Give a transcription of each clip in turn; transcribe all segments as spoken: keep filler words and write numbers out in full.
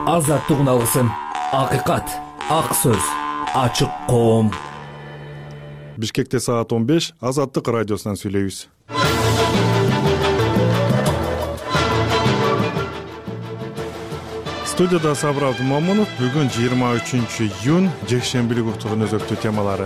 азаттык уналгысын, акыйкат, ак сөз, ачык коом. Бишкекте саат он беш, Азаттык радиосунан сүйлөйбүз. Студияда Сабыр Абдумамунов. Бүгүн жыйырма үчүнчү июнь, жекшембилик уктугунун өзөктүү темалары.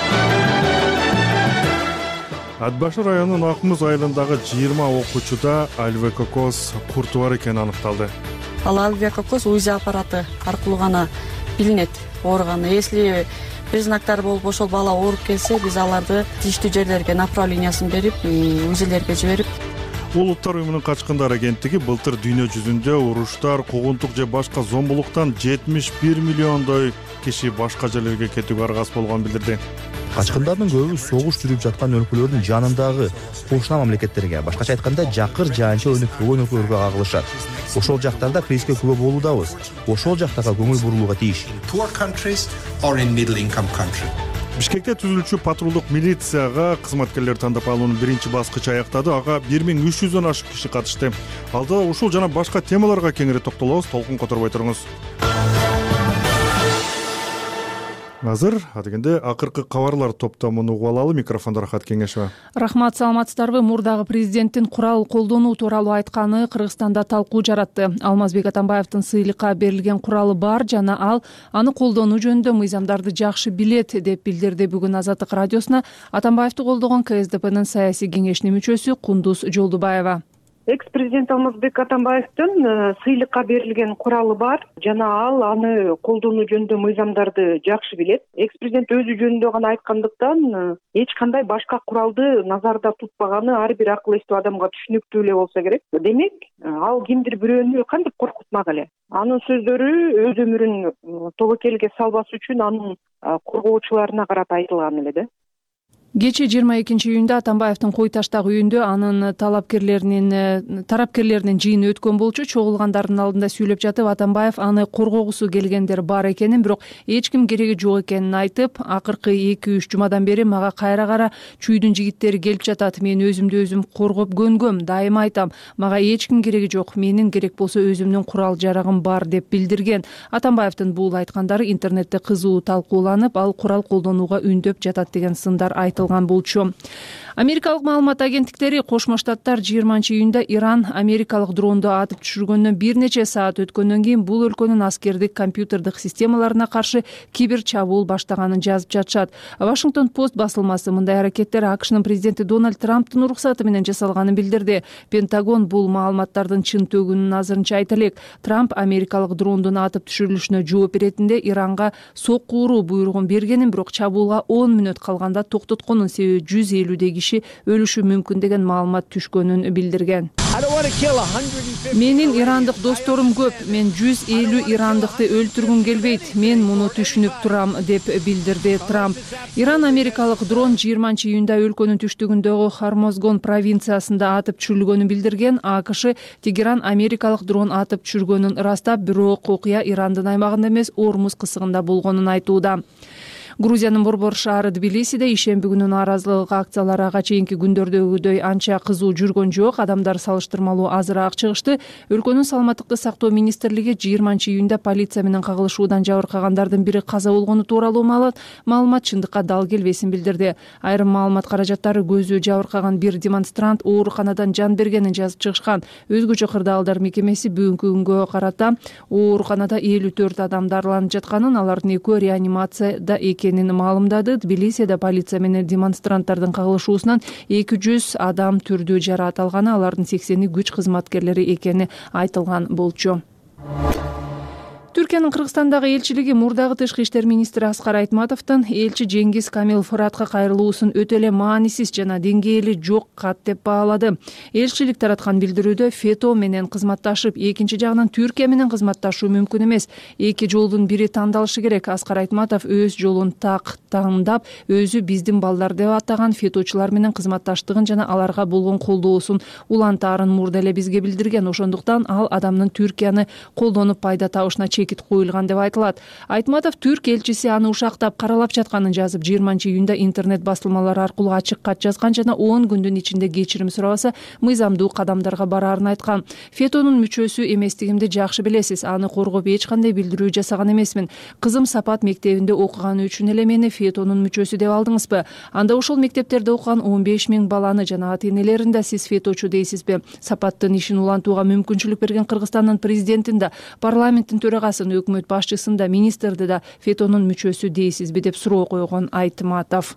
Ат Башы районунун Акмуз айылындагы жыйырма окуучуда альвекокоз курту бар экени аныкталды. Ал альвекокоз УЗИ аппараты аркылуу гана билинет ооруганы. Если признактар болуп ошол бала ооруп келсе, биз аларды тийиштүү жерлерге направлениясын берип, УЗИлерге жиберип. Улуттар уюмунун Качкындар агенттиги былтыр дүйнө жүзүндө уруштар, куугунтук же башка зомбулуктан жетимиш бир миллиондой киши башка жерлерге кетүүгө аргасыз болгонун билдирди. Качкындардын көбү согуш жүрүп жаткан өлкөлөрдүн жанындагы кошуна мамлекеттерге, башкача айтканда жакыр жаанча өнүкпөгөн өлкөлөргө кагылышат. Ошол жактарда кризиске күбө болуудабыз. Ошол жактарга көңүл бурулууга тийиш. Бишкекте түзүлчү патрулдук милицияга кызматкерлер тандап алуунун биринчи баскычы аяктады. Ага бир миң үч жүздөн ашык киши катышты. Алда ушул жана башка темаларга кеңири токтолобуз. Толкун которбой туруңуз. Азыр адегенде акыркы кабарлар топтомун угуп алалы. Микрофондо Рахат Кеңешова. Рахмат, саламатсыздарбы? Мурдагы президенттин курал колдонуу тууралуу айтканы Кыргызстанда талкуу жаратты. Алмазбек Атамбаевдин сыйлыкка берилген куралы бар жана ал аны колдонуу жөнүндө мыйзамдарды жакшы билет деп билдирди. Бүгүн Азаттык радиосуна Атамбаевди колдогон КСДПнын саясий кеңешинин мүчөсү Кундуз Жолдубаева. Экс-президент Алмазбек Атамбаевдин сыйлыкка берилген куралы бар жана ал аны колдонуу жөнүндө мыйзамдарды жакшы билет. Экс-президент өзү жөнүндө гана айткандыктан эч кандай башка куралды назарда тутпаганы ар бир акыл эстүү адамга түшүнүктүү эле болсо керек. Демек, ал кимдир бирөөнү кантип коркутмак эле. Анын сөздөрү өз өмүрүн тобокелге салбаш үчүн анын коргоочуларына карата айтылган эле да. Кечээ жыйырма экинчи июнда Атамбаевдин Кой Таштагы үйүндө анын талапкерлеринин тарапкерлеринин жыйыны өткөн болчу. Чогулгандардын алдында сүйлөп жатып, Атамбаев аны коргогусу келгендер бар экенин, бирок эч ким кереги жок экенин айтып, акыркы эки үч жумадан бери мага кайра кара чүйдүн жигиттери келип жатат. Мен өзүмдү өзүм коргоп көнгөм. Дайыма айтам, мага эч ким кереги жок. Менин керек болсо өзүмдүн курал жарагым бар деп билдирген. Атамбаевдин бул айткандары интернетте кызуу талкууланып, ал курал колдонууга үндөп жатат деген сындар айтылды. Болчу. Америкалык маалымат агенттиктери Кошмо Штаттар жыйырманчы июнда Иран америкалык дронду атып түшүргөндөн бир нече саат өткөндөн кийин бул өлкөнүн аскердик компьютердик системаларына каршы кибер чабуул баштаганын жазып жатышат. Вашингтон Пост басылмасы мындай аракеттер АКШнын президенти Дональд Трамптын уруксаты менен жасалганын билдирди. Пентагон бул маалыматтардын чын төгүнүн азырынча айта элек. Трамп америкалык дрондун атып түшүрүлүшүнө жооп беретинде Иранга сокку уруу буйругун бергенин, бирок чабуулга он мүнөт калганда токтотконун, себеби жүз элүүдөй киши өлүшү мүмкүн деген маалымат түшкөнүн билдирген. Менин ирандык досторум көп. Мен жүз элүү ирандыкты өлтүргүм келбейт. Мен муну түшүнүп турам, деп билдирди Трамп. Иран америкалык дрон жыйырманчы июнда өлкөнүн түштүгүндөгү Хормозгон провинциясында атып түшүрүлгөнүн билдирген. АКШ Тегеран америкалык дрон атып түшүргөнүн ырастап, бирок окуя Ирандын аймагында эмес, Ормуз кысыгында болгонун айтууда. Грузиянын борбор шаары Тбилисиде ишемби күнү нааразылык акциялары ага чейинки күндөрдөгүдөй анча кызуу жүргөн жок. Адамдар салыштырмалуу азыраак чыгышты. Өлкөнүн саламаттыкты сактоо министрлиги жыйырманчы июнда полиция менен кагылышуудан жабыркагандардын бири каза болгону тууралуу маалымат чындыкка дал келбесин билдирди. Айрым маалымат каражаттары көзү жабыркаган бир демонстрант ооруканадан жан бергенин жазып чыгышкан. Өзгөчө кырдаалдар мекемеси бүгүнкү күнгө карата ооруканада элүү төрт адам дарыланып жатканын, алардын экөө реанимацияда экенин маалымдады. Тбилисиде полиция менен демонстранттардын кагылышуусунан эки жүз адам түрдүү жараат алганы, алардын сексени күч кызматкерлери экени айтылган болчу. Түркиянын Кыргызстандагы элчилиги мурдагы тышкы иштер министри Аскар Айтматовдун элчи Жеңгиз Камил Фыратка кайрылуусун өтө эле маанисиз жана деңгээли жок кат деп баалады. Элчилик тараткан билдирүүдө ФЕТО менен кызматташып, экинчи жагынан Түркия менен кызматташуу мүмкүн эмес. Эки жолдун бири тандалышы керек. Аскар Айтматов өз жолун так тандап, өзү биздин балдар деп атаган феточулар менен кызматташтыгын жана аларга болгон колдоосун улантаарын мурда эле бизге билдирген. Ошондуктан ал адамдын Түркияны колдонуп пайда табышына чекит коюлган деп айтылат. Айтматов Түрк элчиси аны ушактап каралап жатканын жазып, жыйырманчы июнда интернет басылмалары аркылуу ачык кат жазган жана он күндүн ичинде кечирим сурабаса мыйзамдуу кадамдарга бараарын айткан. Фетонун мүчөсү эместигимди жакшы билесиз. Аны коргоп эч кандай билдирүү жасаган эмесмин. Кызым Сапат мектебинде окуганы үчүн эле мени Фетонун мүчөсү деп алдыңызбы? Анда ошол мектептерде окуган он беш миң баланы жана ата-энелерин да сиз феточу дейсизби? Сапаттын ишин улантууга мүмкүнчүлүк берген Кыргызстандын президентин да, парламенттин төрагасын, өкмөт башчысын да, министрди да Фетонун мүчөсү дейсизби деп суроо койгон Айтматов.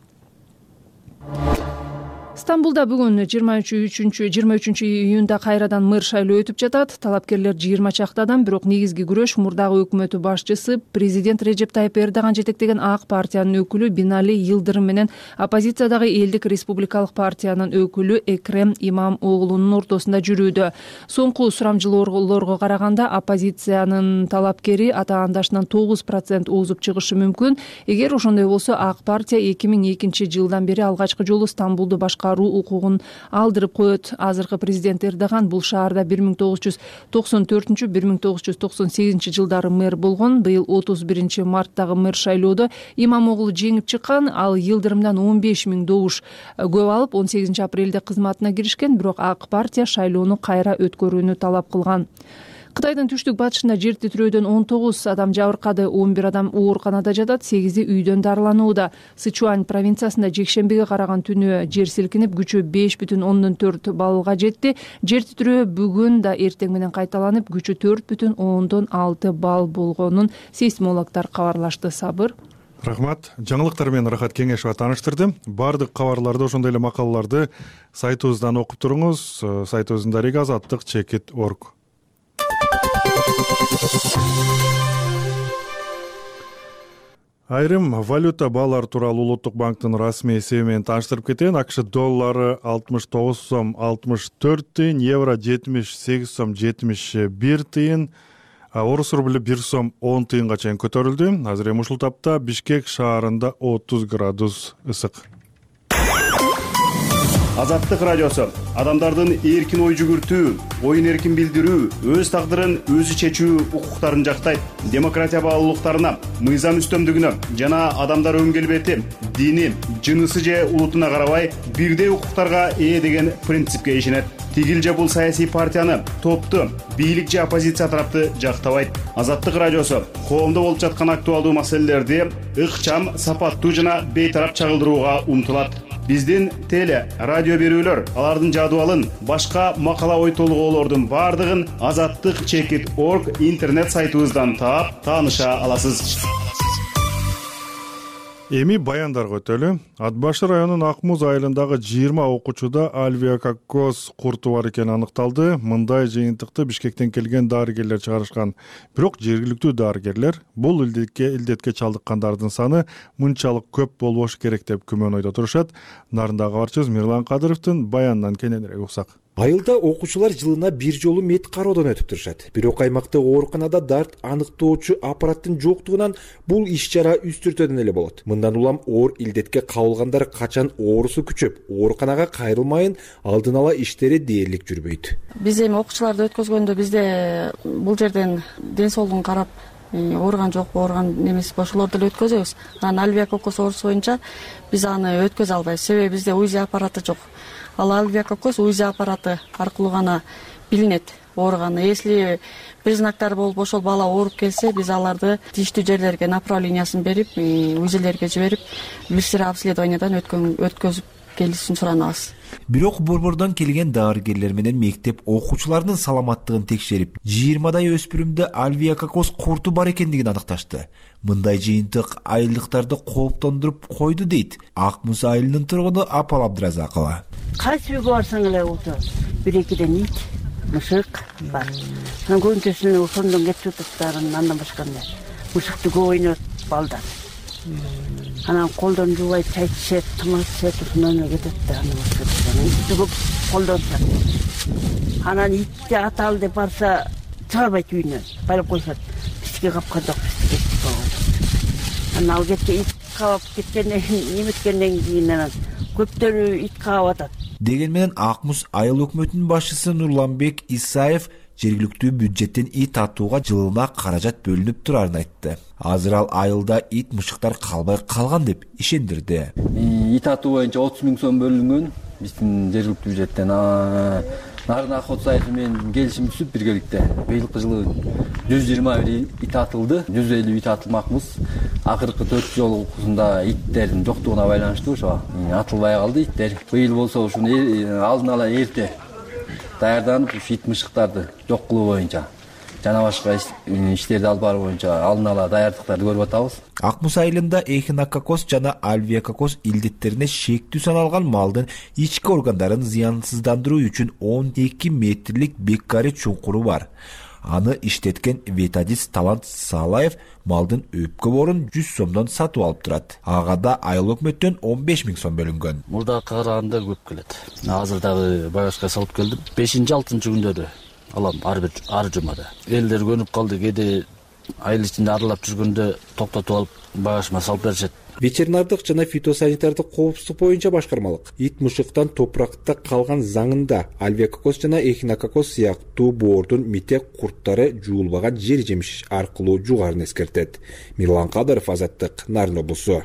Стамбулда бүгүн жыйырма үчүнчү жыйырма үчүнчү июнда кайрадан мэр шайлоо өтүп жатат. Талапкерлер жыйырма чактадан, бирок негизги күрөш мурдагы өкмөтү башчысы президент Режеп Тайып Эрдоган жетектеген ак партиянын өкүлү Бинали Йылдырым менен оппозициядагы Элдик республикалык партиянын өкүлү Экрем Имамоглунун ортосунда жүрүүдө. Соңку сурамжылоолорго караганда оппозициянын талапкери атаандашынан тогуз процент озуп чыгышы мүмкүн. Эгер ошондой болсо, ак партия эки миң экинчи жылдан бери алгачкы жолу Стамбулду башка укугун алдырып коет. Азыркы президент Эрдоган бул шаарда бир миң тогуз жүз токсон төртүнчү бир миң тогуз жүз токсон сегизинчи жылдары мэр болгон. Быйыл отуз биринчи марттагы мэр шайлоодо Имамоглу жеңип чыккан. Ал Йылдырымдан он беш миң добуш көп алып, он сегизинчи апрелде кызматына киришкен, бирок ак партия шайлоону кайра өткөрүүнү талап кылган. Кытайдын түштүк батышында жер титирөөдөн он тогуз адам жабыркады, он бир адам ооруканада жатат, сегизи үйдөн дарыланууда. Сычуань провинциясында жекшембиге караган түнү жер силкинип, күчү беш бүтүн ондон төрт баллга жетти. Жер титирөө бүгүн да эртең менен кайталанып, күчү төрт бүтүн ондон алты балл болгонун сейсмологдор кабарлашты. Сабыр. Рахмат. Жаңылыктар менен Рахат Кеңешова тааныштырды. Бардык кабарларды, ошондой эле макалаларды сайтыбыздан окуп туруңуз. Сайтыбыздын дареги азаттык чекит точка орг. Айрым валюта баалары тууралуу Улуттук банктын расмий эсеби менен тааныштырып кетейин. АКШ доллары алтымыш тогуз сом алтымыш төрт тыйын, евро жетимиш сегиз сом жетимиш бир тыйын, орус рубль бир сом он тыйынга чейин көтөрүлдү. Азыр эми ушул тапта Бишкек шаарында отуз градус ысык. Азаттык радиосу адамдардын эркин ой жүгүртүү, оюн эркин билдирүү, өз тагдырын өзү чечүү укуктарын жактайт. Демократия баалуулуктарына, мыйзам үстөмдүгүнө жана адамдар өн келбети, дини, жынысы же улутуна карабай бирдей укуктарга ээ деген принципке ишенет. Тигил же бул саясий партияны, топту, бийлик же оппозиция тарапты жактабайт. Азаттык радиосу коомдо болуп жаткан актуалдуу маселелерди ыкчам, сапаттуу жана бейтарап чагылдырууга умтулат. Биздин теле, радио берүүлөр, алардын жадыбалын, башка макала ой толгоолордун бардыгын азаттык чекит точка орг интернет сайтыбыздан таап, тааныша аласыз. Эми баяндарга өтөлү. Ат башы районунун Акмуз айылындагы жыйырма окуучуда альвеококкоз курту бар экени аныкталды. Мындай жыйынтыкты Бишкектен келген дарыгерлер чыгарышкан. Бирок жергиликтүү дарыгерлер бул илдетке илдетке чалдыккандардын саны мынчалык көп болбош керек деп күмөн ойдо турушат. Нарындагы кабарчыбыз Мирлан Кадыровдун баянынан кененирээк уксак. Айылда окуучулар жылына бир жолу мед кароодон өтүп турушат. Бирок аймактагы ооруканада дарт аныктоочу аппараттын жоктугунан бул иш-чара үстүртөдөн эле болот. Мындан улам оор илдетке кабылгандар качан оорусу күчөп, ооруканага кайрылмайын алдын ала иштери дээрлик жүрбөйт. Биз эми окуучуларды өткөзгөндө бизде бул жерден ден соолугун карап, ооруган жокпу, ооруган немесипи ошолорду эле өткөзөбүз. Анан альвеококкоз оорусу боюнча биз аны өткөзө албайбыз. Себеби бизде УЗИ аппараты жок. Ал альвеококкоз УЗИ аппараты аркылуу гана билинет ооруганы. Если признактары болуп ошол бала ооруп келсе, биз аларды тийиштүү жерлерге направлениясын берип, УЗИлерге жиберип, бир обследованиядан өткөзүп келишин суранабыз. Бирок борбордон келген дарыгерлер менен мектеп окуучуларынын саламаттыгын текшерип, жыйырмадай өспүрүмдө альвеококкоз курту бар экендигин аныкташты. Мындай жыйынтык айылдыктарды кооптондуруп койду дейт Акмуз айылынын тургуну Апал Абдыразакова. Кайсы үйгө барсаң эле болду, бир экиден ит, мышык бар. Анан көбүнчөсүнүн ошондон кетип жататтарын, андан башка эмне? Мышыкты көп ойнойт балдар. Анан колдон жуубай чай ичет, тамак ичет, ошондон эле кетет да. Анан итти көп колдонушат. Анан итти аталы деп барса, чыгарбайт үйүнөн, байлап коюшат. Бизге капкан жок, бизге кетти. Анан ал кетке ит кабап кеткенден, неметкенден кийин анан көптөрү ит кабап атат. Деген менен Ак Муз айыл өкмөтүнүн башчысы Нурланбек Исаев жергиликтүү бюджеттен ит атууга жылына каражат бөлүнүп турарын айтты. Азыр ал айылда ит мышыктар калбай калган деп ишендирди. Ит атуу боюнча отуз миң сом бөлүнгөн биздин жергиликтүү бюджеттен. Нарын Акотсаев менен келишим түзүп биргеликте быйылкы жылы жүз жыйырма бир ит атылды, жүз элүү ит атылмакмыз. Акыркы төрт жолусунда иттердин жоктугуна байланыштуу ошо атылбай калды иттер. Быйыл болсо ушуну алдын ала эрте даярданып, ушу ит мышыктарды жок кылуу боюнча жана башка иштерди алып баруу боюнча алдын ала даярдыктарды көрүп атабыз. Ак Муз айылында эхинококкоз жана альвиакоккоз илдеттерине шектүү саналган малдын ички органдарын зыянсыздандыруу үчүн он эки метрлик беккари чуңкуру бар. Аны иштеткен ветадис Талант Салаев малдын өпкө борун жүз сомдон сатып алып турат. Ага да айыл өкмөттөн он беш миң сом бөлүнгөн. Мурдакы караганда көп келет. Азыр дагы багажга салып келдим. бешинчи алтынчы күндөрү алам ар бир ар жумада. Элдер көнүп калды, кээде айыл ичинде аралап жүргөндө токтотуп алып багажыма салып беришет. Ветеринардык жана фитосанитардык коопсуздук боюнча башкармалык ит мышыктан топуракта калган заңында альвиакоккоз жана эхинококкоз сыяктуу боордун мите курттары жуулбаган жер жемиш аркылуу жугарын эскертет. Мирлан Кадыров, Азаттык, Нарын облусу.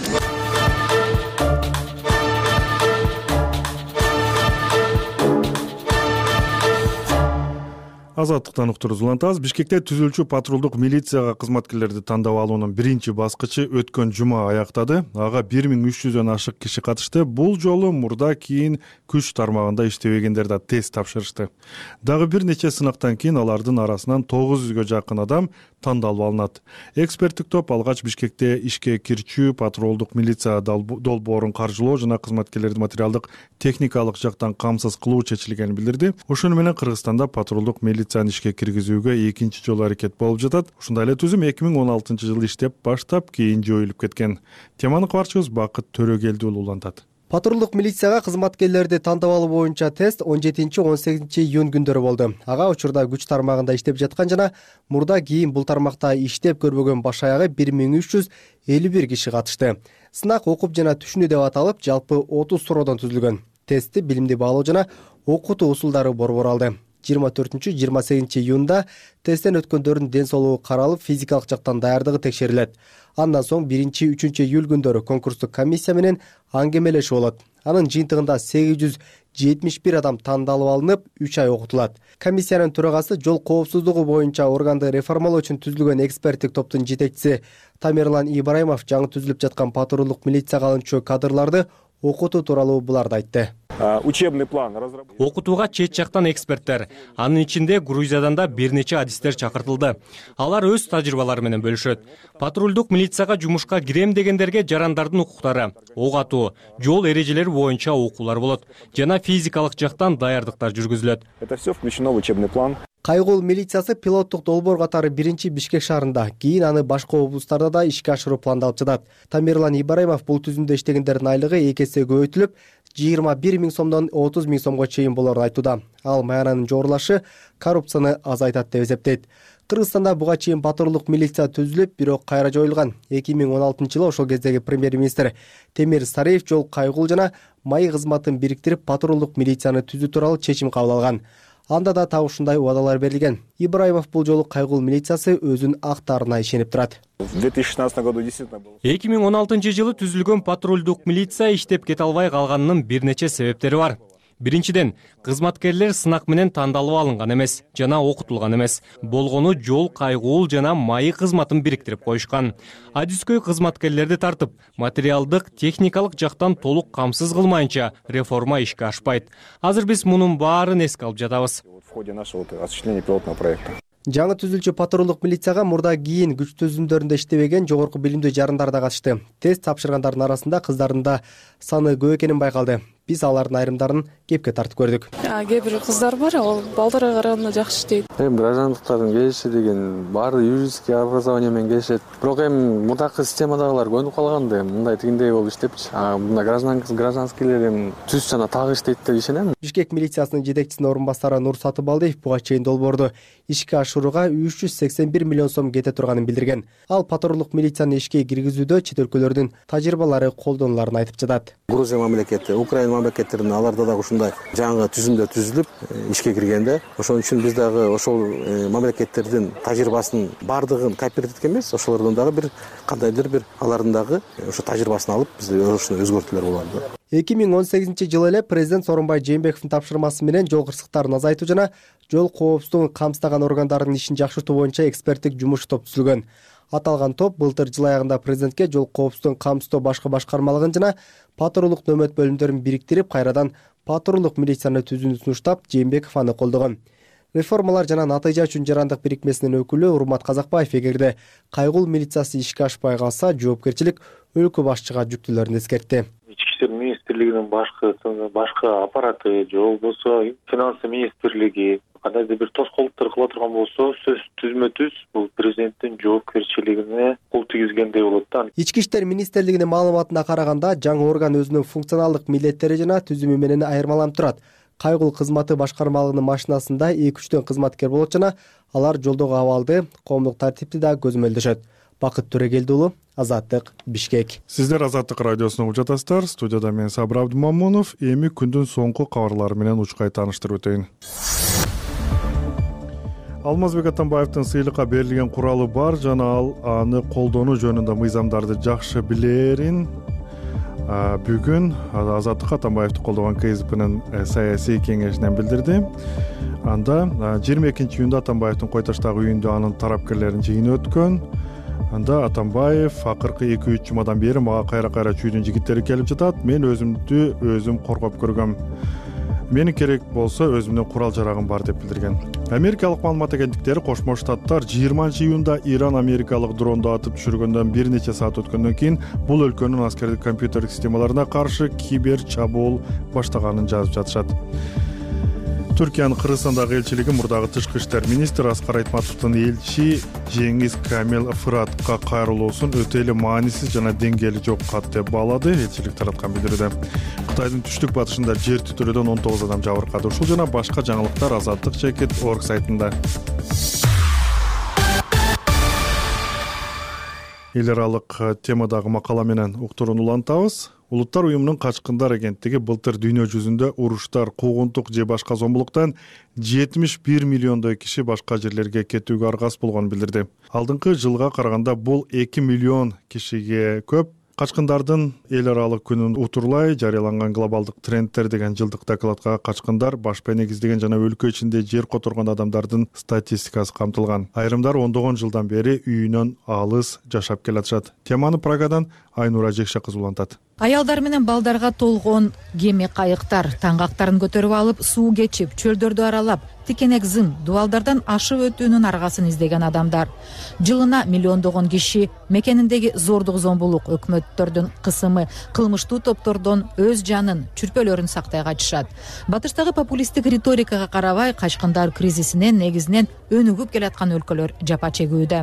Азаттыктан уктуруз улантабыз. Бишкекте түзүлчү патрулдук милицияга кызматкерлерди тандап алуунун биринчи баскычы өткөн жума аяктады. Ага бир миң үч жүздөн ашык киши катышты. Бул жолу мурда кийин күч тармагында иштебегендер да тест тапшырышты. Дагы бир нече сынактан кийин алардын арасынан тогуз жүзгө жакын адам тандалып алынат. Эксперттик топ алгач Бишкекте ишке кирчүү патрулдук милиция долбоорун каржылоо жана кызматкерлерди материалдык техникалык жактан камсыз кылуу чечилгенин билдирди. Ошону менен Кыргызстанда патрулдук милицияны ишке киргизүүгө экинчи жолу аракет болуп жатат. Ушундай эле түзүм эки миң он алтынчы жылы иштеп баштап, кийин жоюлуп кеткен. Теманы кабарчыбыз Бакыт Төрөгелдиұлы улантат. Патрулдук милицияга кызматкерлерди тандап алуу боюнча тест он жетинчи он сегизинчи июнь күндөрү болду. Ага учурда күч тармагында иштеп жаткан жана мурда кийин бул тармакта иштеп көрбөгөн баш аягы бир миң үч жүз элүү бир киши катышты. Сынак окуп жана түшүнүү деп аталып, жалпы отуз суроодон түзүлгөн. Тестти билимди баалоо жана окутуу усулдары борбор алды. жыйырма төртүнчү жыйырма сегизинчи июнда тесттен өткөндөрдүн ден соолугу каралып, физикалык жактан даярдыгы текшерилет. Андан соң биринчи үчүнчү июль күндөрү конкурстук комиссия менен аңгемелешүү болот. Анын жыйынтыгында сегиз жүз жетимиш бир адам тандалып алынып, үч ай окутулат. Комиссиянын төрагасы жол коопсуздугу боюнча органды реформалоо үчүн түзүлгөн эксперттик топтун жетекчиси Тамерлан Ибраимов жаңы түзүлүп жаткан патрулдук милицияга алынчу кадрларды окутуу тууралуу буларды айтты. Учебный план разработан. Окутууга чет жактан эксперттер, анын ичинде Грузиядан да бир нече адистер чакыртылды. Алар өз тажрыйбалары менен бөлүшөт. Патрулдук милицияга жумушка кирем дегендерге жарандардын укуктары, ок атуу, жол эрежелери боюнча окуулар болот жана физикалык жактан даярдыктар жүргүзүлөт. Это все включено в учебный план. Кайгул милициясы пилоттук долбоор катары биринчи Бишкек шаарында, кийин аны башка облустарда да ишке ашыруу пландалып жатат. Тамерлан Ибраимов бул түзүмдө иштегендердин айлыгы эки эсе көбөйтүлүп, жыйырма бир миң сомдон отуз миң сомго чейин болорун айтууда. Ал маянанын жорулашы коррупцияны азайтат деп эсептейт. Кыргызстанда буга чейин патрулдук милиция түзүлүп, бирок кайра жоюлган. эки миң он алтынчы жылы ошол кездеги премьер-министр Темир Сариев жол кайгул жана майы кызматын бириктирип патрулдук милицияны түзүү тууралуу чечим кабыл алган. Анда да так ушундай убадалар берилген. Ибраимов бул жолу кайгул милициясы өзүнүн актарына ишенип турат. В две тысячи шестнадцатом году действительно было. эки миң он алтынчы жылы түзүлгөн патрулдук милиция иштеп кете албай калганынын бир нече себептери бар. Биринчиден, кызматкерлер сынак менен тандалып алынган эмес жана окутулган эмес. Болгону жол кайгуул жана майы кызматын бириктирип коюшкан. Адискөй кызматкерлерди тартып, материалдык, техникалык жактан толук камсыз кылмайынча реформа ишке ашпайт. Азыр биз мунун баарын эске алып жатабыз. В ходе нашего осуществления пилотного проекта. Жаңы түзүлчү патрулдук милицияга мурда кийин күч түзүмдөрүндө иштебеген жогорку билимдүү жарандар да катышты. Тест тапшыргандардын арасында кыздардын да саны көп экени байкалды. Биз алардын айрымдарын кепке тартып көрдүк. Кээ бир кыздар бар, ал балдарга караганда жакшы иштейт. Эми граждандыктардын келиши деген баары юридический образование менен келишет. Бирок эми мурдакы системадагылар көнүп калганда мындай тигиндей болуп иштепчи. А мында гражданскийлер эми түз жана так иштейт деп ишенем. Бишкек милициясынын жетекчисинин орун басары Нур Сатыбалдиев буга чейин долбоорду ишке ашырууга үч жүз сексен бир миллион сом кете турганын билдирген. Ал патрулдук милицияны ишке киргизүүдө чет өлкөлөрдүн тажрыйбалары колдонуларын айтып жатат. Грузия мамлекети, Украина мамлекеттеринде аларда дагы ушундай жаңы түзүмдөр түзүлүп ишке киргенде, ошон үчүн биз дагы ошол мамлекеттердин тажрыйбасын баардыгын копировать эткен эмес, ошолордон дагы бир кандайдыр бир алардын дагы ошо тажрыйбасын алып бизде ошону өзгөртүүлөр болот. эки миң он сегизинчи жылы эле президент Сооронбай Жээнбековдун тапшырмасы менен жол кырсыктарын азайтуу жана жол коопсуздугун камсыздаган органдардын ишин жакшыртуу боюнча эксперттик жумуш топ түзүлгөн. Аталган топ былтыр жыл аягында президентке жол коопсуздугун камсыздоо башкы башкармалыгын жана патрулдук нөмөт бөлүмдөрүн бириктирип, кайрадан патрулдук милицияны түзүүнү сунуштап, Жээнбеков аны колдогон. Реформалар жана натыйжа үчүн жарандык бирикмесинин өкүлү Урмат Казакбаев эгерде кайгул милициясы ишке ашпай калса, жоопкерчилик өлкө башчыга жүктүүлөрүн эскертти. Ички иштер министрлигинин башкы башкы аппараты же болбосо финанс министрлиги кандайдыр бир тоскоолдуктар кыла турган болсо, сөз түзмө түз бул президенттин жоопкерчилигине кол тийгизгендей болот да. Ички иштер министрлигинин маалыматына караганда, жаңы орган өзүнүн функционалдык милдеттери жана түзүмү менен айырмаланып турат. Кайгул кызматы башкармалыгынын машинасында эки үчтөн кызматкер болот жана алар жолдогу абалды, коомдук тартипти да көзөмөлдөшөт. Бакыт Төрегелди уулу, Азаттык, Бишкек. Сиздер Азаттык радиосуна угуп жатасыздар. Студияда мен Сабыр Абдымамунов. Эми күндүн соңку кабарлары менен учкай тааныштырып өтөйүн. Алмазбек Атамбаевдин сыйлыкка берилген куралы бар жана ал аны колдонуу жөнүндө мыйзамдарды жакшы билерин бүгүн Азаттык Атамбаевди колдогон КСДПнын саясий кеңешинен билдирди. Анда жыйырма экинчи июнда Атамбаевдин Кой Таштагы үйүндө анын тарапкерлеринин жыйыны өткөн. Анда Атамбаев акыркы эки үч жумадан бери мага кайра-кайра чүйдүн жигиттери келип жатат. Мен өзүмдү өзүм коргоп көргөм. Мени керек болсо өзүмдүн курал жарагым бар деп билдирген. Америкалык маалымат агенттиктери Кошмо Штаттар жыйырманчы июнда Иран америкалык дронду атып түшүргөндөн бир нече саат өткөндөн кийин бул өлкөнүн аскердик компьютер системаларына каршы кибер чабуул баштаганын жазып жатышат. Түркиянын Кыргызстандагы элчилиги мурдагы тышкы иштер министри Аскар Айтматовдун элчи Жеңиз Камел Фыратка кайрылуусун өтө эле маанисиз жана деңгээли жок кат деп баалады. Элчилик тараткан билдирүүдө Кытайдын түштүк батышында жер титирөөдөн он тогуз адам жабыркады. Ушул жана башка жаңылыктар азаттык чекит орг сайтында. Эл аралык темадагы макала менен уктурууну улантабыз. Улуттар уюмунун Качкындар агенттиги былтыр дүйнө жүзүндө уруштар, куугунтук же башка зомбулуктан жетимиш бир миллиондой киши башка жерлерге кетүүгө аргас болгонун билдирди. Алдыңкы жылга караганда бул эки миллион кишиге көп. Качкындардын эл аралык күнүн утурлай жарыяланган глобалдык трендтер деген жылдык докладка качкындар, башпай негиздеген жана өлкө ичинде жер которгон адамдардын статистикасы камтылган. Айрымдар ондогон жылдан бери үйүнөн алыс жашап келатышат. Теманы Прагадан Айнура Жекше кызы улантат. Аялдар менен балдарга толгон кеме кайыктар таңгактарын көтөрүп алып, суу кечип, чөлдөрдү аралап, тикенек зым, дубалдардан ашып өтүүнүн аргасын издеген адамдар. Жылына миллиондогон киши мекениндеги зордук зомбулук, өкмөттөрдүн кысымы, кылмыштуу топтордон өз жанын, чүрпөлөрүн сактай качышат. Батыштагы популисттик риторикага карабай, Качкындар кризисинен негизинен өнүгүп келаткан өлкөлөр жапа чегүүдө.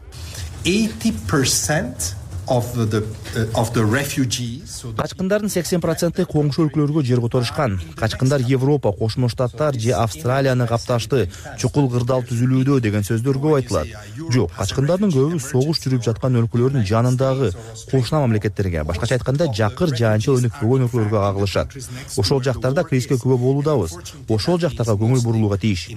Качкындардын сексен проценти коңшу өлкөлөргө жер которушкан. Качкындар Европа, Кошмо Штаттар же Австралияны капташты, чукул кырдаал түзүлүүдө деген сөздөр көп айтылат. Жок, качкындардын көбү согуш жүрүп жаткан өлкөлөрдүн жанындагы кошуна мамлекеттерге, башкача айтканда жакыр жаанча өнүкпөгөн өлкөлөргө кагылышат. Ошол жактарда кризиске күбө болуудабыз. Ошол жактарга көңүл бурулууга тийиш.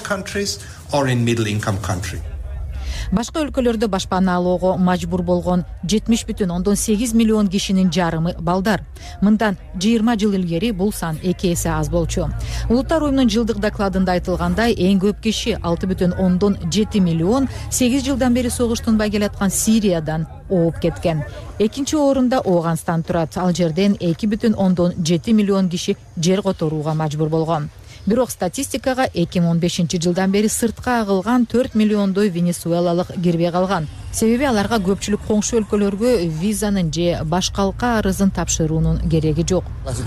Башка өлкөлөрдө башпана алууга мажбур болгон жетимиш бүтүн ондон сегиз миллион кишинин жарымы балдар. Мындан жыйырма жыл илгери бул сан эки эсе аз болчу. Улуттар уюмунун жылдык докладында айтылгандай, эң көп киши алты бүтүн ондон жети миллион сегиз жылдан бери согуштунбай келаткан Сириядан ооп кеткен. Экинчи орунда Ооганстан турат. Ал жерден эки бүтүн ондон жети миллион киши жер которууга мажбур болгон. Бирок статистикага эки миң он бешинчи жылдан бери сыртка агылган төрт миллиондой венесуэлалык кирбей калган. Себеби аларга көпчүлүк коңшу өлкөлөргө визанын же башкалка арызын тапшыруунун кереги жок.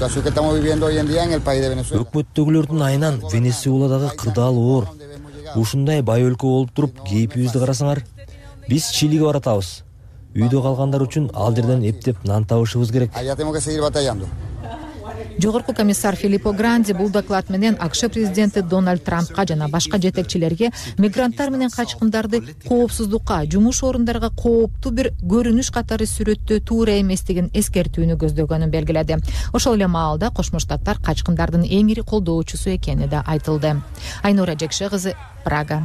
Өкмөттөгүлөрдүн айынан Венесуэладагы кырдаал оор. Ушундай бай өлкө болуп туруп, кейпибизди карасаңар, биз Чилиге баратабыз. Үйдө калгандар үчүн ал жерден эптеп нан табышыбыз керек. Жогорку комиссар Филиппо Гранди бул доклад менен АКШ президенти Дональд Трампка жана башка жетекчилерге мигранттар менен качкындарды коопсуздукка, жумуш орундарга кооптуу бир көрүнүш катары сүрөттөө туура эместигин эскертүүнү көздөгөнүн белгиледи. Ошол эле маалда Кошмо Штаттар качкындардын эң ири колдоочусу экени да айтылды. Айнура Жекше кызы, Прага.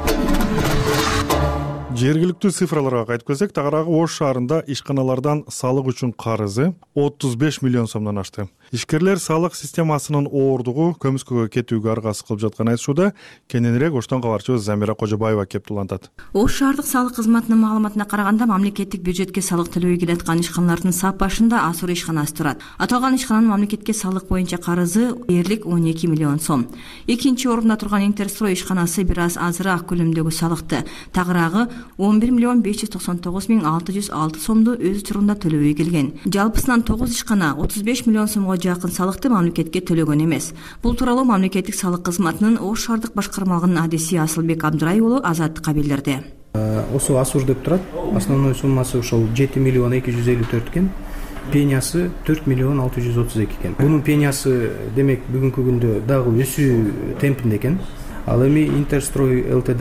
Жергиликтүү цифраларга кайтып келсек, тагыраагы Ош шаарында ишканалардан салык үчүн карызы отуз беш миллион сомдон ашты. Ишкерлер салык системасынын оордугу көмүскөгө кетүүгө аргасыз кылып жатканын айтышууда. Кененирээк Оштон кабарчыбыз Замира Кожобаева кеп улантат. Ош шаардык салык кызматынын маалыматына караганда, мамлекеттик бюджетке салык төлөбөй келаткан ишканалардын сап башында Асур ишканасы турат. Аталган ишкананын мамлекетке салык боюнча карызы дээрлик он эки миллион сом. Экинчи орунда турган Интерстрой ишканасы бир аз азыраак көлөмдөгү салыкты, тагыраагы он бир миллион беш жүз токсон тогуз миң алты жүз алты сомду өз учурунда төлөбөй келген. Жалпысынан тогуз ишкана отуз беш миллион сомго жакын салыкты мамлекетке төлөгөн эмес. Бул тууралуу мамлекеттик салык кызматынын Ош шаардык башкармалыгынын адиси Асылбек Абдырай уулу Азаттыкка билдирди. Осу Асур деп турат. Основной суммасы ошол жети миллион эки жүз элүү төрт экен. Пениясы төрт миллион алты жүз отуз эки экен. Бунун пениясы демек бүгүнкү күндө дагы өсүү темпинде экен. Ал эми Интерстрой ЛТД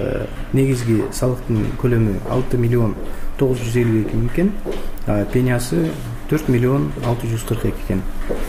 негизги салыктын көлөмү алты миллион тогуз жүз элүү эки миң экен. Пениясы төрт миллион алты жүз кырк эки экен.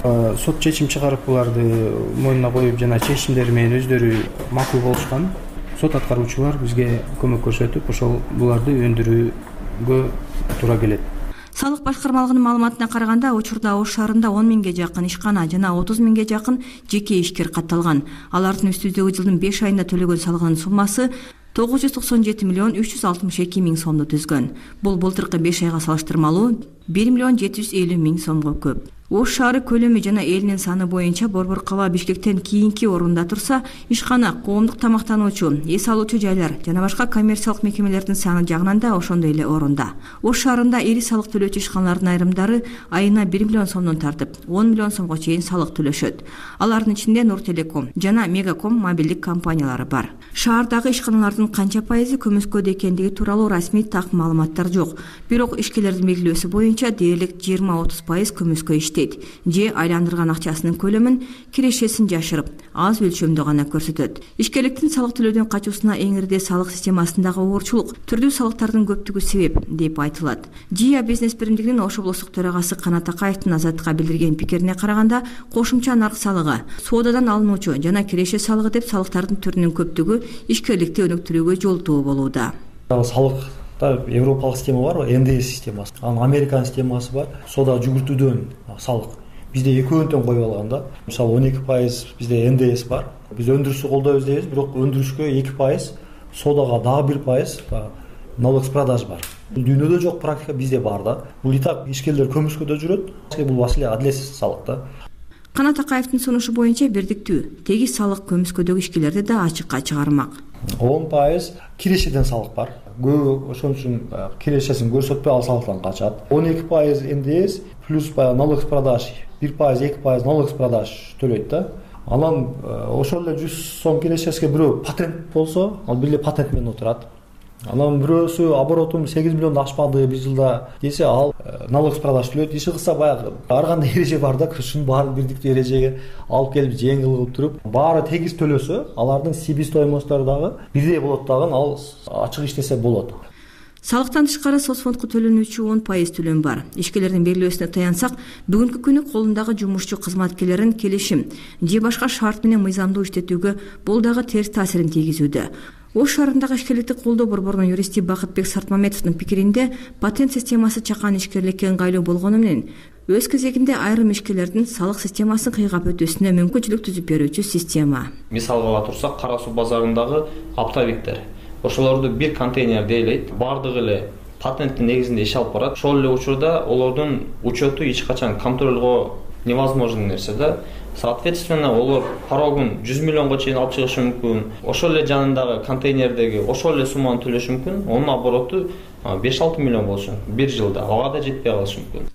Сот чечим чыгарып буларды мойнуна коюп жана чечимдери менен өздөрү макул болушкан. Сот аткаруучулар бизге көмөк көрсөтүп, ошол буларды өндүрүүгө туура келет. Салык башкармалыгынын маалыматына караганда, учурда Ош шаарында он миңге жакын ишкана жана отуз миңге жакын жеке ишкер катталган. Алардын үстүндөгү жылдын беш айында төлөгөн салыгынын суммасы тогуз жүз токсон жети миллион үч жүз алтымыш эки миң сомду түзгөн. Бул былтыркы беш айга салыштырмалуу бир миллион жети жүз элүү миң сомго көп. Ош шаары көлөмү жана элинин саны боюнча Борбор кала Бишкектен кийинки орунда турса, ишкана, коомдук тамактануучу, эс алуучу жайлар жана башка коммерциялык мекемелердин саны жагынан да ошондой эле орунда. Ош шаарында ири салык төлөөчү ишканалардын айрымдары айына бир миллион сомдон тартып, он миллион сомго чейин салык төлөшөт. Алардын ичинде Нур Телеком жана Мегаком мобилдик компаниялары бар. Шаардагы ишканалардын канча пайызы көмүскөдө экендиги тууралуу расмий так маалыматтар жок. Бирок ишкерлердин белгилөөсү боюнча дээрлик жыйырма отуз пайыз көмүскө иштейт. Же айландырган акчасынын көлөмүн, кирешесин жашырып, аз өлчөмдө гана көрсөтөт. Ишкерликтин салык төлөөдөн качуусуна эң ирде салык системасындагы оорчулук, түрдүү салыктардын көптүгү себеп деп айтылат. Жия бизнес биримдигинин Ош облустук төрагасы Канат Акаевдин Азаттыкка билдирген пикирине караганда, кошумча нарк салыгы, соодадан алынуучу жана киреше салыгы деп салыктардын түрүнүн көптүгү ишкерликти өнүктүрүүгө жолтоо болууда. Салык Европалык система бар, эн дэ эс системасы. Анын Американ системасы бар. Сода жүгүртүүдөн салык. Бизде экөөнү тең коюп алган да. Мисалы он эки пайыз бизде эн дэ эс бар. Биз өндүрүштү колдойбуз дейбиз, бирок өндүрүшкө эки пайыз, содага дагы бир пайыз налог с продаж бар. Бул дүйнөдө жок практика, бизде бар да. Бул и так ишкерлер көмүскөдө жүрөт. Бул басыле адилетсиз салык да. Канат Акаевдин сунушу боюнча бирдиктүү, тегиз салык көмүскөдөгү ишкерлерди да ачыкка чыгармак. он пайыз кирешеден салык бар. Көбү ошон үчүн кирешесин көрсөтпөй ал салыктан качат. он эки пайыз эн дэ эс плюс налог с продаж, бир пайыз эки пайыз налог с продаж төлөйт да. Анан ошол эле жүз сом кирешесине бирөө патент болсо, ал бир эле патент менен отурат. Анан бирөөсү оборотум сегиз миллионду ашпады бир жылда десе, ал налог с продаж төлөйт. Иши кылса баягы ар кандай эреже бар да, ушунун баарын бирдиктүү эрежеге алып келип жеңил кылып туруп, баары тегиз төлөсө, алардын себестоимосттору дагы бирдей болот дагы, ал ачык иштесе болот. Салыктан тышкары соцфондко төлөнүүчү он пайыз төлөм бар. Ишкерлердин белгилөөсүнө таянсак, бүгүнкү күнү колундагы жумушчу кызматкерлерин келишим же башка шарт менен мыйзамдуу иштетүүгө бул дагы терс таасирин тийгизүүдө. Ош шаарындагы ишкерликти колдоо борборунун юристи Бакытбек Сартмамедовдун пикиринде, патент системасы чакан ишкерликке ыңгайлуу болгону менен, өз кезегинде айрым ишкерлердин салык системасын кыйгап өтүүсүнө мүмкүнчүлүк түзүп берүүчү система. Мисалга ала турсак, Кара суу базарындагы оптовиктер, ошолорду бир контейнерде элейт, бардыгы эле патенттин негизинде иш алып барат. Ошол эле учурда олордун учету эч качан контролго невозможно нерсе да. Соответственно, олар порогун жүз миллионго чейин алып чыгышы мүмкүн. Ошол эле жанындагы контейнердеги ошол эле сумманы төлөшү мүмкүн. Онун обороту беш алты миллион болушу бир жылда. Ага да жетпей калышы мүмкүн.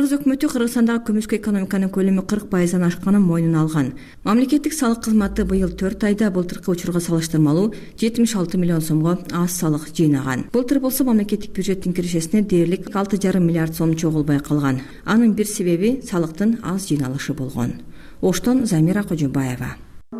Кыргыз өкмөтү Кыргызстандагы көмүскө экономиканын көлөмү кырк пайыздан ашканын мойнуна алган. Мамлекеттик салык кызматы быйыл төрт айда былтыркы учурга салыштырмалуу жетимиш алты миллион сомго аз салык жыйнаган. Былтыр болсо мамлекеттик бюджеттин киришесине дээрлик алты жарым миллиард сом чогулбай калган. Анын бир себеби салыктын аз жыйналышы болгон. Оштон Замира Кожобаева.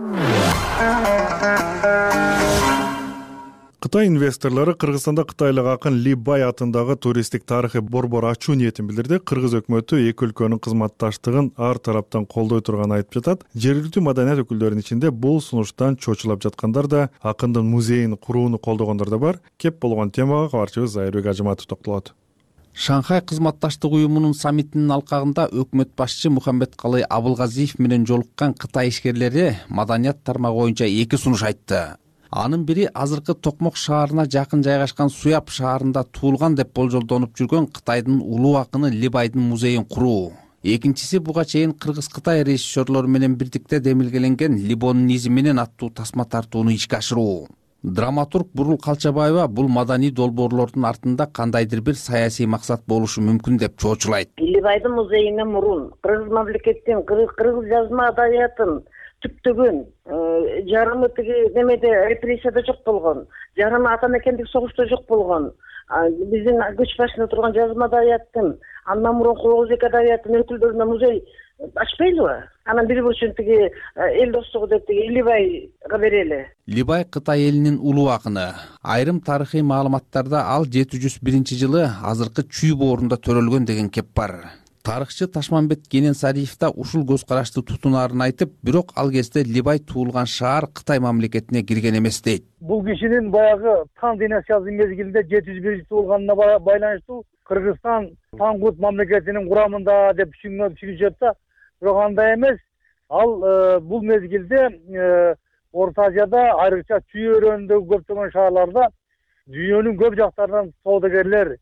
Кытай инвесторлору Кыргызстанда кытайлык акын Ли Бай атындагы туристтик тарыхый борбор ачуу ниетин билдирди. Кыргыз өкмөтү эки өлкөнүн кызматташтыгын ар тараптан колдой турганын айтып жатат. Жергиликтүү маданият өкүлдөрүнүн ичинде бул сунуштан чочулап жаткандар да, акындын музейин курууну колдогондор да бар. Кеп болгон темага кабарчыбыз Айырбек Ажыматов токтолот. Шанхай кызматташтык уюмунун саммитинин алкагында өкмөт башчы Мухаммедкалый Абылгазиев менен жолуккан Кытай ишкерлери маданият тармагы боюнча эки сунуш айтты. Анын бири азыркы Токмок шаарына жакын жайгашкан Суяб шаарында туулган деп болжолдонуп жүргөн Кытайдын улуу акыны Ли Байдын музейин куруу. Экинчиси буга чейин Кыргыз-Кытай режиссерлору менен бирдикте демилгеленген Либонун изи менен аттуу тасма тартууну ишке ашыруу. Драматург Бурул Калчабаева бул маданий долбоорлордун артында кандайдыр бир саясий максат болушу мүмкүн деп чоочулайт. Ли Байдын музейине мурун Кыргыз мамлекеттин кыргыз жазма адабиятын түптөгөн жарымы тиги немеде репрессияда жок болгон, жарымы ата мекендик согушта жок болгон, биздин көч башында турган жазма адабияттын, андан мурунку Оғуз эки адабияттын өкүлдөрүнө музей ачпайлыбы? Анан бир болчу тиги эл достугу деп тиги Ли Байга берели. Ли Бай Кытай элинин улуу акыны. Айрым тарыхый маалыматтарда ал жети жүз биринчи жылы азыркы Чүй боорунда төрөлгөн деген кеп бар. Тарыхчы Ташманбет Кененсариев да ушул көз карашты тутунаарын айтып, бирок ал кезде Ли Бай туулган шаар Кытай мамлекетине кирген эмес дейт. Бул кишинин баягы Тан династиясынын мезгилинде жети жүз биринчи туулганына байланыштуу Кыргызстан Тангут мамлекетинин курамында деп түшүнүшөт да, бирок андай эмес. Ал бул мезгилде Орто Азияда, айрыкча Чүй өрөөнүндөгү көптөгөн шаарларда дүйнөнүн көп жактарынан соодагерлер,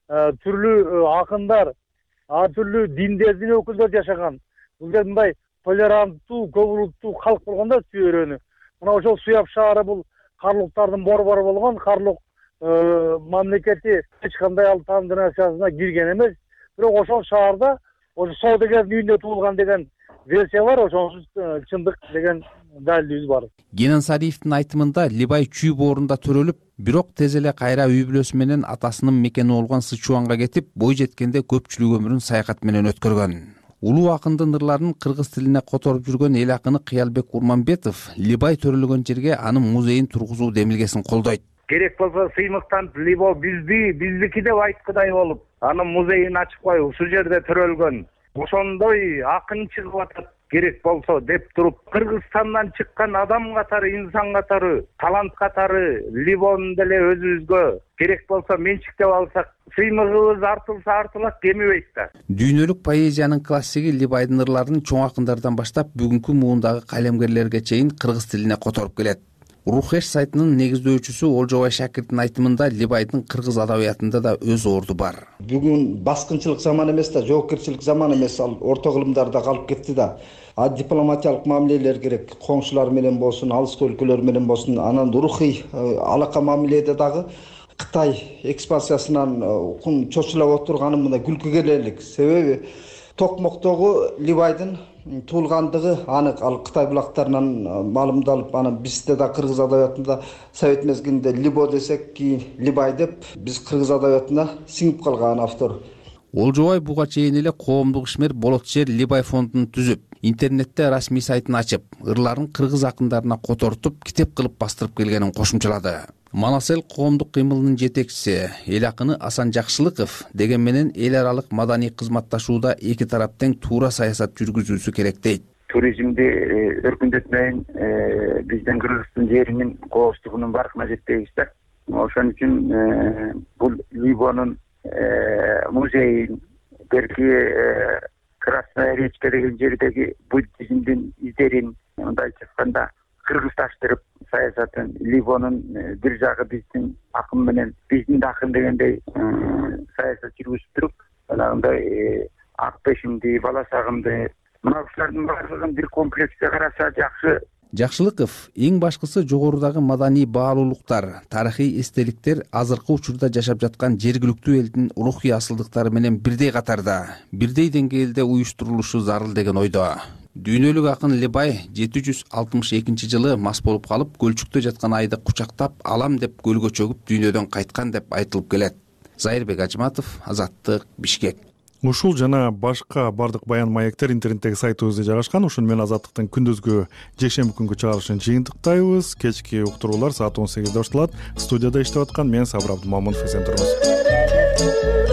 түрлүү акындар, ар түрлүү диндердин өкүлдөрү жашаган. Бул жерде мындай толеранттуу, көп улуттуу калк болгон да Чүй өрөөнү. Мына ошол Суяб шаары бул карлуктардын борбору болгон, карлук мамлекети эч кандай ал Тан династиясына кирген эмес. Бирок ошол шаарда ошо соодагердин үйүндө туулган деген версия бар, ошонсуз чындык деген далилибиз бар. Кененсариевдин айтымында Ли Бай Чүй боорунда төрөлүп, бирок тез эле кайра үй бүлөсү менен атасынын мекени болгон Сычуанга кетип, бой жеткенде көпчүлүк өмүрүн саякат менен өткөргөн. Улуу акындын ырларын кыргыз тилине которуп жүргөн эл акыны Кыялбек Урманбетов Ли Бай төрөлгөн жерге анын музейин тургузуу демилгесин колдойт. Керек болсо сыймыктан Либо бизди, биздики деп айткыдай болуп, анын музейин ачып коюп, ушул жерде төрөлгөн. Ошондой акын чыгып атат, керек болсо деп туруп, Кыргызстандан чыккан адам катары, инсан катары, талант катары Либонун деле өзүбүзгө керек болсо менчиктеп алсак, сыймыгыбыз артылса артылат, кемибейт да. Дүйнөлүк поэзиянын классиги Ли Байдын ырларын чоң акындардан баштап бүгүнкү муундагы калемгерлерге чейин кыргыз тилине которуп келет. Рухеш сайтынын негиздөөчүсү Олжобай Шакирдин айтымында Ли Байдын кыргыз адабиятында да өз орду бар. Бүгүн баскынчылык заман эмес да, жоопкерчилик заман эмес, ал орто кылымдарда калып кетти да. А дипломатиялык мамилелер керек, коңшулар менен болсун, алыскы өлкөлөр менен болсун, анан рухий алака мамиледе дагы Кытай экспансиясынан чочулап отурганы мына күлкү келерлик. Себеби Токмоктогу Ли Байдын туулгандыгы анык. Ал Кытай булактарынан маалымдалып, анан бизде да кыргыз адабиятында совет мезгилинде Либо десек, кийин Ли Бай деп биз кыргыз адабиятына сиңип калган автор. Олжобай буга чейин эле коомдук ишмер Болот жер Ли Бай фондун түзүп, интернетте расмий сайтын ачып, ырларын кыргыз акындарына котортуп, китеп кылып бастырып келгенин кошумчалады. Манасел коомдук кыймылынын жетекчиси, эл акыны Асан Жакшылыков деген менен эл аралык маданий кызматташууда эки тарап тең туура саясат жүргүзүүсү керек дейт. Туризмди өркүндөтмөйүн, биздин Кыргыздын жеринин коопсуздугунун баркына жетпейбиз да. Ошон үчүн бул Либонун музейин, берки Красная речка деген жердеги буддизмдин издерин, мындай айтканда кыргыздаштырып саясатын, Либонун бир жагы биздин акын менен, биздин да акын дегендей саясат жүргүзүп туруп, анандай ак бешимди, бала сагымды, мына ушулардын баардыгын бир комплексте караса жакшы жакшылыков эң башкысы жогорудагы маданий баалуулуктар, тарыхый эстеликтер азыркы учурда жашап жаткан жергиликтүү элдин рухий асылдыктары менен бирдей катарда, бирдей деңгээлде уюштурулушу зарыл деген ойдо. Дүйнөлүк акын Лебай жети жүз алтымыш экинчи жылы мас болуп калып, көлчүктө жаткан айды кучактап алам деп көлгө чөгүп дүйнөдөн кайткан деп айтылып келет. Зайырбек Ажыматов, Азаттык, Бишкек. Ушул жана башка бардык баян маектер интернеттеги сайтыбызда жайгашкан. Ушуну менен Азаттыктын күндүзгү жекшемби күнгү чыгарылышын жыйынтыктайбыз. Кечки уктуруулар саат он сегизде башталат. Студияда иштеп аткан мен Сабыр Абдымамынов, эсен туруңуз.